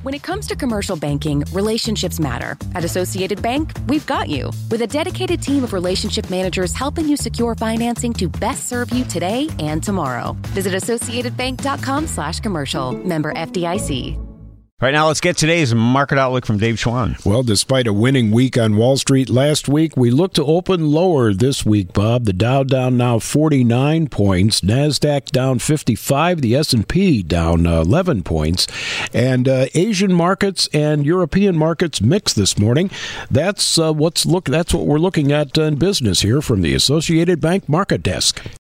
When it comes to commercial banking, relationships matter. At Associated Bank, we've got you. With a dedicated team of relationship managers helping you secure financing to best serve you today and tomorrow. Visit AssociatedBank.com/commercial. Member FDIC. Right now, let's get today's market outlook from Dave Schwann. Well, despite a winning week on Wall Street last week, we look to open lower this week, Bob. The Dow down now 49 points, NASDAQ down 55, the S&P down 11 points, and Asian markets and European markets mixed this morning. That's what we're looking at in business here from the Associated Bank Market Desk.